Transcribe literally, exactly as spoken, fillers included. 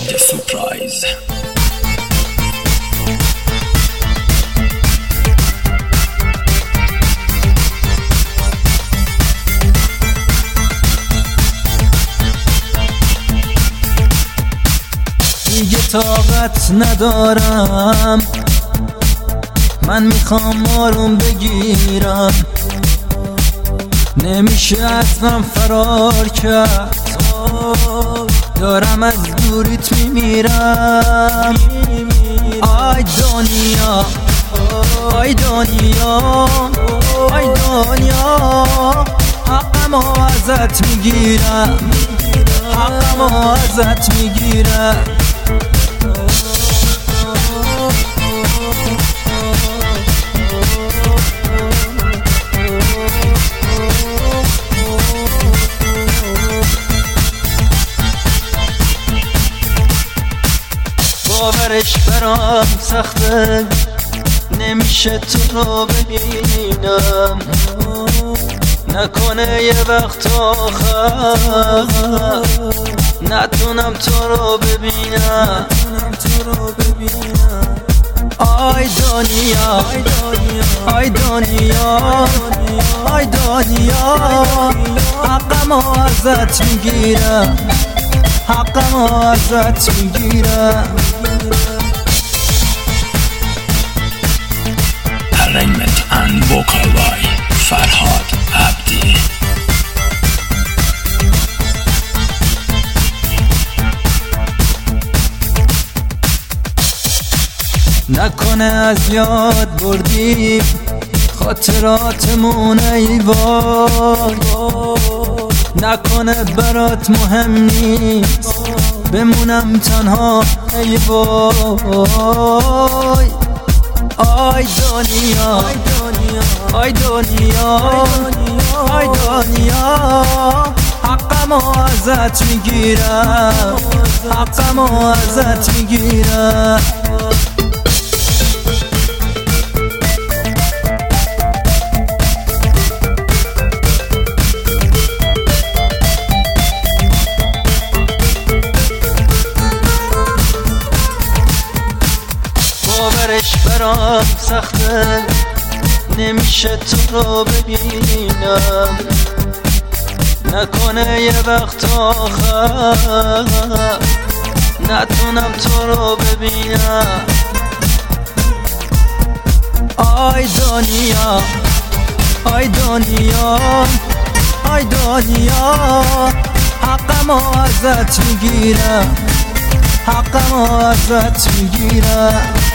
The Surprise. دیگه طاقت ندارم، من میخوام آروم بگیرم، نمیشه از من فرار کرد، دارم از دوریت میمیرم. آی دنیا، آی دنیا، آی دنیا، حقمو ازت میگیرم، حقمو ازت میگیرم. باورش برام سخته، نمیشه تو رو ببینم، نکنه یه وقت آخر نتونم تو رو ببینم. آی دنیا، آی دنیا، آی دنیا، حقمو ازت میگیرم، حقمو ازت میگیرم. Arrangement and vocal by Farhad Abdi. نکنه از یاد بردی خاطراتمون ای وای، نکنه برات مهم نیست بمونم تنها ای وای. آی دنیا، آی دنیا، آی دنیا، حقمو ازت میگیرم، حقمو ازت میگیرم. باورش برام سخته، نمیشه تو رو ببینم، نکنه یه وقت آخر نتونم تو رو ببینم. آی دنیا، آی دنیا، آی دنیا، حقمو ازت میگیرم، حقمو ازت میگیرم.